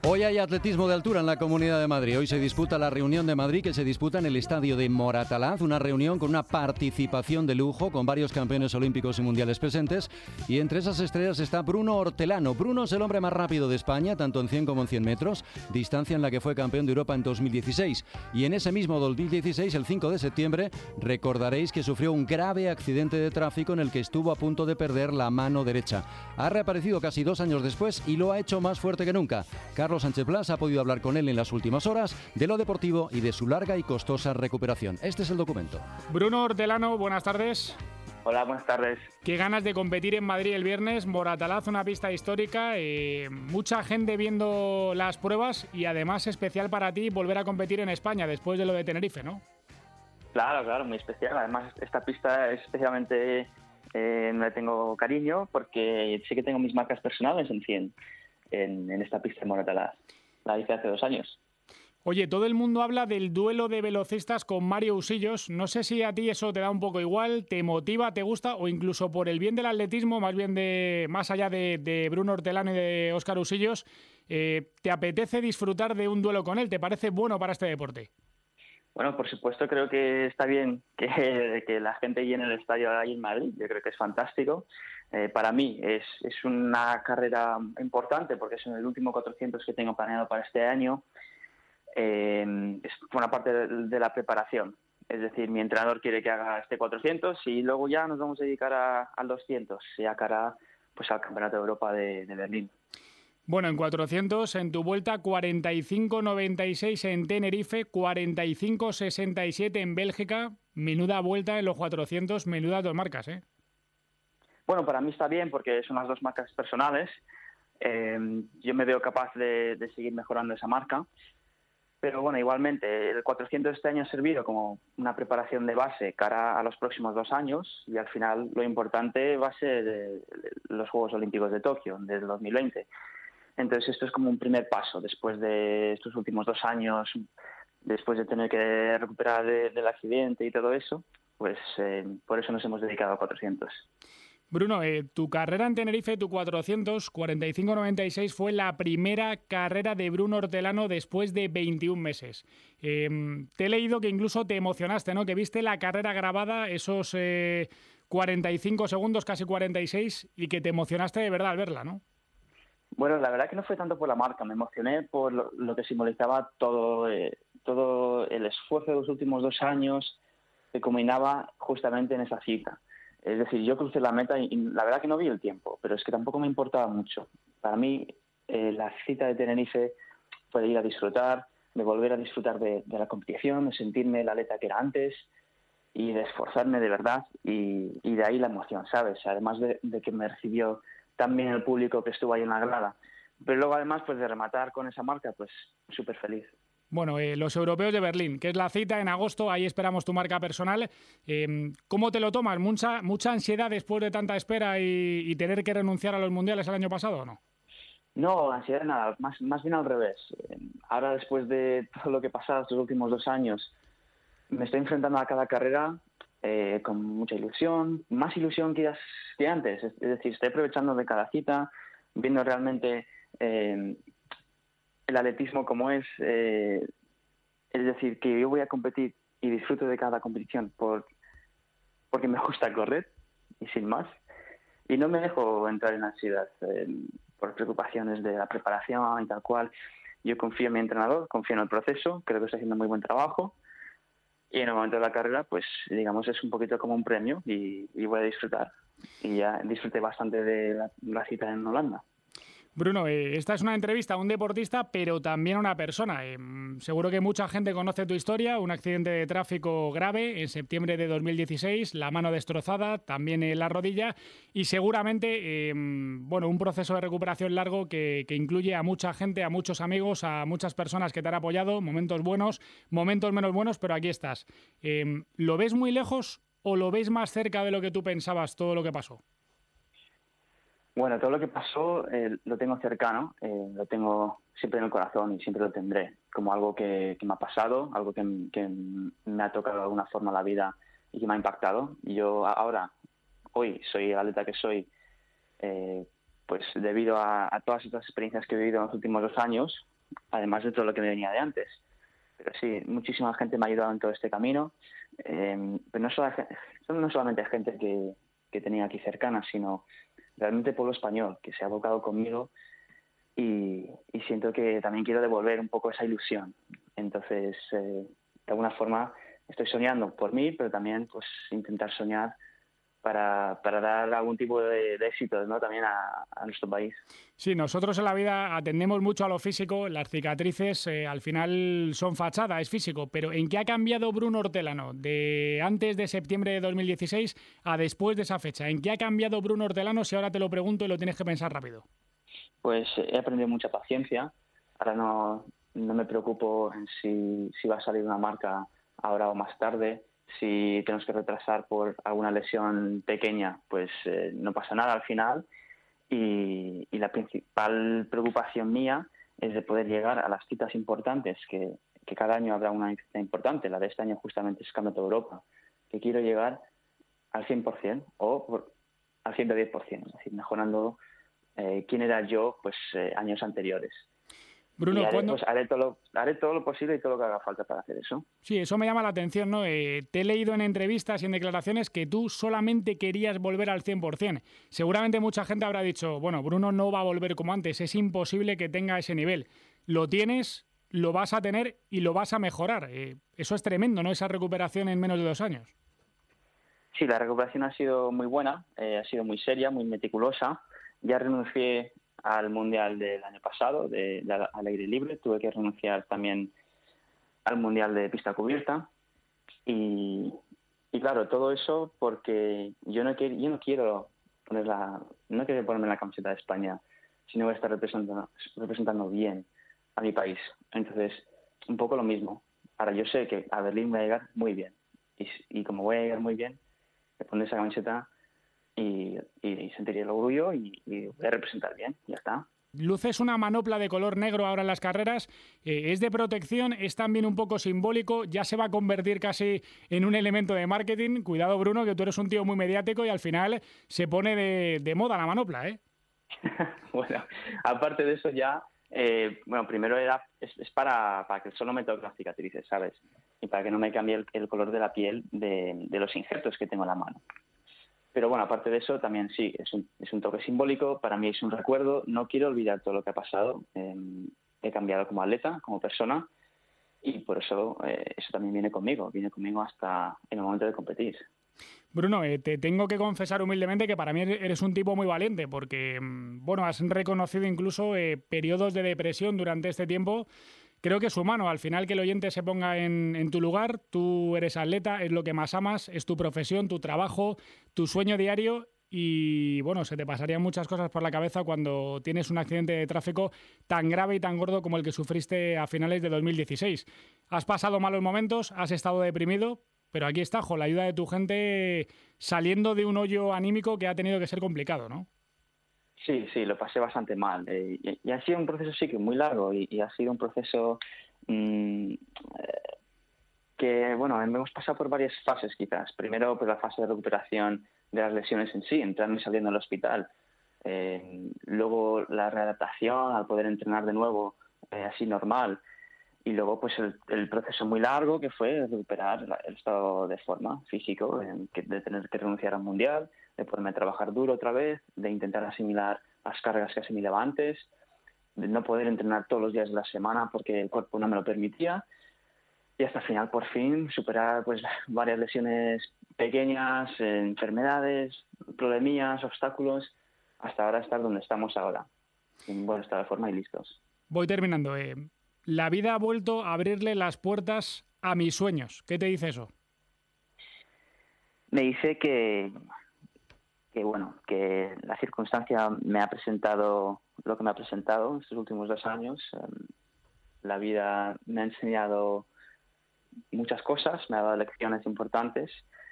Hoy hay atletismo de altura en la Comunidad de Madrid. Hoy se disputa la reunión de Madrid, que se disputa en el estadio de Moratalaz, una reunión con una participación de lujo, con varios campeones olímpicos y mundiales presentes, y entre esas estrellas está Bruno Hortelano. Bruno es el hombre más rápido de España, tanto en 100 como en 100 metros, distancia en la que fue campeón de Europa en 2016. Y en ese mismo 2016, el 5 de septiembre, recordaréis que sufrió un grave accidente de tráfico en el que estuvo a punto de perder la mano derecha. Ha reaparecido casi 2 años después y lo ha hecho más fuerte que nunca. Carlos Sánchez Blas ha podido hablar con él en las últimas horas de lo deportivo y de su larga y costosa recuperación. Este es el documento. Bruno Hortelano, buenas tardes. Hola, buenas tardes. Qué ganas de competir en Madrid el viernes. Moratalaz, una pista histórica, mucha gente viendo las pruebas y además especial para ti volver a competir en España después de lo de Tenerife, ¿no? Claro, muy especial. Además, esta pista especialmente no le tengo cariño porque sí que tengo mis marcas personales en 100 en esta pista de Moratalaz. La hice hace 2 años. Oye, todo el mundo habla del duelo de velocistas con Mario Usillos. No sé si a ti eso te da un poco igual, te motiva, te gusta, o incluso por el bien del atletismo, más allá de Bruno Hortelano y de Óscar Usillos, ¿te apetece disfrutar de un duelo con él? ¿Te parece bueno para este deporte? Bueno, por supuesto, creo que está bien que la gente llene el estadio ahí en Madrid. Yo creo que es fantástico. Para mí es una carrera importante porque es el último 400 que tengo planeado para este año. Es una parte de la preparación. Es decir, mi entrenador quiere que haga este 400 y luego ya nos vamos a dedicar al 200, ya cara pues al Campeonato de Europa de Berlín. Bueno, en 400, en tu vuelta, 45.96 en Tenerife, 45.67 en Bélgica. Menuda vuelta en los 400, menudas 2 marcas, ¿eh? Bueno, para mí está bien porque son las 2 marcas personales. Yo me veo capaz de seguir mejorando esa marca. Pero bueno, igualmente, el 400 este año ha servido como una preparación de base cara a los próximos 2 años y al final lo importante va a ser los Juegos Olímpicos de Tokio, del 2020. Entonces esto es como un primer paso después de estos últimos 2 años, después de tener que recuperar del accidente y todo eso, pues por eso nos hemos dedicado a 400. Bruno, tu carrera en Tenerife, tu 400, 45.96, fue la primera carrera de Bruno Hortelano después de 21 meses. Te he leído que incluso te emocionaste, ¿no? Que viste la carrera grabada, esos 45 segundos, casi 46, y que te emocionaste de verdad al verla, ¿no? Bueno, la verdad que no fue tanto por la marca, me emocioné por lo que simbolizaba todo el esfuerzo de los últimos 2 años que culminaba justamente en esa cita. Es decir, yo crucé la meta y la verdad que no vi el tiempo, pero es que tampoco me importaba mucho. Para mí, la cita de Tenerife fue de ir a disfrutar, de volver a disfrutar de la competición, de sentirme el atleta que era antes y de esforzarme de verdad y de ahí la emoción, ¿sabes? Además de que me recibió también el público que estuvo ahí en la grada. Pero luego además pues de rematar con esa marca, pues súper feliz. Bueno, los europeos de Berlín, que es la cita en agosto, ahí esperamos tu marca personal. ¿Cómo te lo tomas? ¿Mucha ansiedad después de tanta espera y tener que renunciar a los mundiales el año pasado o no? No, ansiedad nada, más bien al revés. Ahora después de todo lo que he pasado estos últimos 2 años, me estoy enfrentando a cada carrera con mucha ilusión, más ilusión que antes. Es decir, estoy aprovechando de cada cita, viendo realmente el atletismo como es decir, que yo voy a competir y disfruto de cada competición porque me gusta correr y sin más. Y no me dejo entrar en ansiedad por preocupaciones de la preparación y tal cual. Yo confío en mi entrenador, confío en el proceso, creo que está haciendo muy buen trabajo. Y en el momento de la carrera, pues digamos, es un poquito como un premio y voy a disfrutar. Y ya disfruté bastante de la cita en Holanda. Bruno, esta es una entrevista a un deportista, pero también a una persona. Seguro que mucha gente conoce tu historia, un accidente de tráfico grave en septiembre de 2016, la mano destrozada, también en la rodilla y seguramente un proceso de recuperación largo que incluye a mucha gente, a muchos amigos, a muchas personas que te han apoyado, momentos buenos, momentos menos buenos, pero aquí estás. ¿Lo ves muy lejos o lo ves más cerca de lo que tú pensabas, todo lo que pasó? Bueno, todo lo que pasó lo tengo cercano, lo tengo siempre en el corazón y siempre lo tendré como algo que me ha pasado, algo que me ha tocado de alguna forma la vida y que me ha impactado. Y yo hoy soy el atleta que soy, pues debido a todas estas experiencias que he vivido en los últimos 2 años además de todo lo que me venía de antes. Pero sí, muchísima gente me ha ayudado en todo este camino, pero no solamente gente que tenía aquí cercana, sino realmente el pueblo español, que se ha abocado conmigo y siento que también quiero devolver un poco esa ilusión. Entonces, de alguna forma, estoy soñando por mí, pero también pues intentar soñar para dar algún tipo de éxito, ¿no? También a nuestro país. Sí, nosotros en la vida atendemos mucho a lo físico, las cicatrices al final son fachada, es físico, pero ¿en qué ha cambiado Bruno Hortelano de antes de septiembre de 2016 a después de esa fecha? ¿En qué ha cambiado Bruno Hortelano si ahora te lo pregunto y lo tienes que pensar rápido? Pues he aprendido mucha paciencia, ahora no me preocupo en si va a salir una marca ahora o más tarde. Si tenemos que retrasar por alguna lesión pequeña, pues no pasa nada al final. Y la principal preocupación mía es de poder llegar a las citas importantes, que cada año habrá una cita importante. La de este año justamente es Campeonato de Europa, que quiero llegar al 100% al 110%, es decir, mejorando quién era yo pues años anteriores. Bruno, haré todo lo posible y todo lo que haga falta para hacer eso. Sí, eso me llama la atención, ¿no? Te he leído en entrevistas y en declaraciones que tú solamente querías volver al 100%. Seguramente mucha gente habrá dicho, bueno, Bruno no va a volver como antes, es imposible que tenga ese nivel. Lo tienes, lo vas a tener y lo vas a mejorar. Eso es tremendo, ¿no? Esa recuperación en menos de 2 años. Sí, la recuperación ha sido muy buena, ha sido muy seria, muy meticulosa. Ya renuncié al Mundial del año pasado, al aire libre. Tuve que renunciar también al Mundial de pista cubierta. Y claro, todo eso porque yo no quiero ponerme la camiseta de España, sino voy a estar representando bien a mi país. Entonces, un poco lo mismo. Ahora, yo sé que a Berlín voy a llegar muy bien. Y como voy a llegar muy bien, me pondré esa camiseta y sentiré el orgullo y voy a representar bien, ya está. Luces una manopla de color negro ahora en las carreras, es de protección, es también un poco simbólico, ya se va a convertir casi en un elemento de marketing. Cuidado, Bruno, que tú eres un tío muy mediático y al final se pone de moda la manopla, ¿eh? Bueno, aparte de eso ya, primero es para que el sol no me toque las cicatrices, ¿sabes? Y para que no me cambie el color de la piel de los injertos que tengo en la mano. Pero bueno, aparte de eso, también sí, es un toque simbólico, para mí es un recuerdo, no quiero olvidar todo lo que ha pasado, he cambiado como atleta, como persona, y por eso eso también viene conmigo hasta en el momento de competir. Bruno, te tengo que confesar humildemente que para mí eres un tipo muy valiente porque, bueno, has reconocido incluso periodos de depresión durante este tiempo. Creo que es humano, al final que el oyente se ponga en tu lugar, tú eres atleta, es lo que más amas, es tu profesión, tu trabajo, tu sueño diario y, bueno, se te pasarían muchas cosas por la cabeza cuando tienes un accidente de tráfico tan grave y tan gordo como el que sufriste a finales de 2016. Has pasado malos momentos, has estado deprimido, pero aquí está, con la ayuda de tu gente, saliendo de un hoyo anímico que ha tenido que ser complicado, ¿no? Sí, lo pasé bastante mal. Y ha sido un proceso sí que muy largo y ha sido un proceso que, bueno, hemos pasado por varias fases quizás. Primero, pues la fase de recuperación de las lesiones en sí, entrando y saliendo del hospital. Luego la readaptación al poder entrenar de nuevo así normal. Y luego pues el proceso muy largo que fue recuperar el estado de forma físico, de tener que renunciar al mundial, de ponerme a trabajar duro otra vez, de intentar asimilar las cargas que asimilaba antes, de no poder entrenar todos los días de la semana porque el cuerpo no me lo permitía, y hasta el final por fin superar pues varias lesiones pequeñas, enfermedades, problemillas, obstáculos, hasta ahora estar donde estamos ahora, en buen estado de forma y listos. Voy terminando. La vida ha vuelto a abrirle las puertas a mis sueños. ¿Qué te dice eso? Me dice que la circunstancia me ha presentado lo que me ha presentado estos últimos 2 años. La vida me ha enseñado muchas cosas, me ha dado lecciones importantes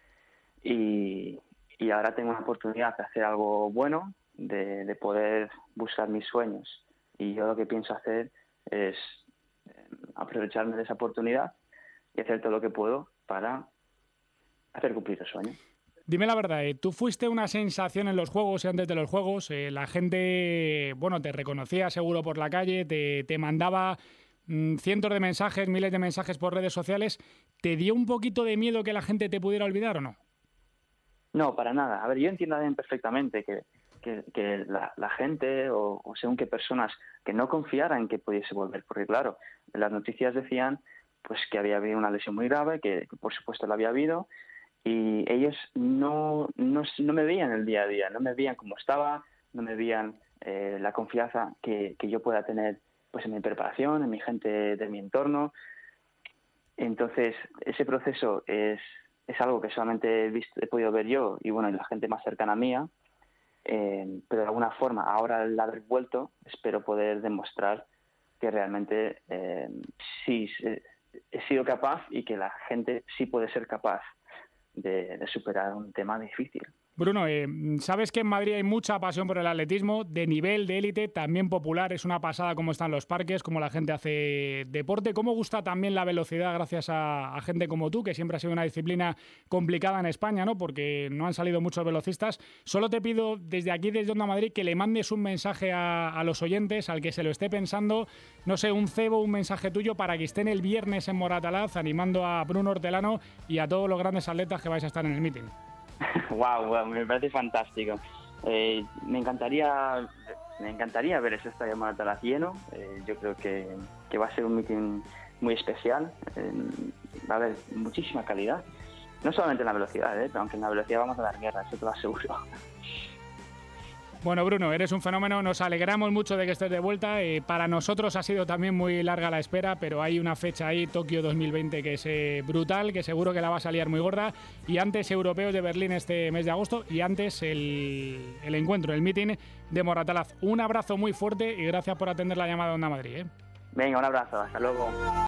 y ahora tengo una oportunidad de hacer algo bueno, de poder buscar mis sueños. Y yo lo que pienso hacer es aprovecharme de esa oportunidad y hacer todo lo que puedo para hacer cumplir el sueño. Dime la verdad, tú fuiste una sensación en los Juegos y antes de los Juegos. La gente, bueno, te reconocía seguro por la calle, te mandaba cientos de mensajes, miles de mensajes por redes sociales. ¿Te dio un poquito de miedo que la gente te pudiera olvidar o no? No, para nada. A ver, yo entiendo bien perfectamente que la gente o según qué personas que no confiaran que pudiese volver, porque claro, las noticias decían pues que había habido una lesión muy grave, que por supuesto la había habido, y ellos no me veían el día a día, no me veían cómo estaba, no me veían la confianza que yo pueda tener pues en mi preparación, en mi gente de mi entorno. Entonces, ese proceso es algo que solamente he podido ver yo y bueno, y la gente más cercana a mía, pero de alguna forma, ahora al haber vuelto, espero poder demostrar que realmente sí he sido capaz y que la gente sí puede ser capaz de superar un tema difícil. Bruno, sabes que en Madrid hay mucha pasión por el atletismo, de nivel, de élite, también popular. Es una pasada cómo están los parques, cómo la gente hace deporte. ¿Cómo gusta también la velocidad gracias a gente como tú, que siempre ha sido una disciplina complicada en España, ¿no? Porque no han salido muchos velocistas. Solo te pido desde aquí, desde Onda Madrid, que le mandes un mensaje a los oyentes, al que se lo esté pensando, no sé, un cebo, un mensaje tuyo para que estén el viernes en Moratalaz animando a Bruno Hortelano y a todos los grandes atletas que vais a estar en el meeting. Wow, me parece fantástico. Me encantaría ver ese estadio Moratalaz lleno. Yo creo que va a ser un meeting muy especial. Va a haber muchísima calidad. No solamente en la velocidad, aunque en la velocidad vamos a dar guerra, eso te lo aseguro. Bueno, Bruno, eres un fenómeno, nos alegramos mucho de que estés de vuelta. Para nosotros ha sido también muy larga la espera, pero hay una fecha ahí, Tokio 2020, que es brutal, que seguro que la vas a liar muy gorda. Y antes Europeos de Berlín este mes de agosto y antes el encuentro, el meeting de Moratalaz. Un abrazo muy fuerte y gracias por atender la llamada de Onda Madrid. Venga, un abrazo, hasta luego.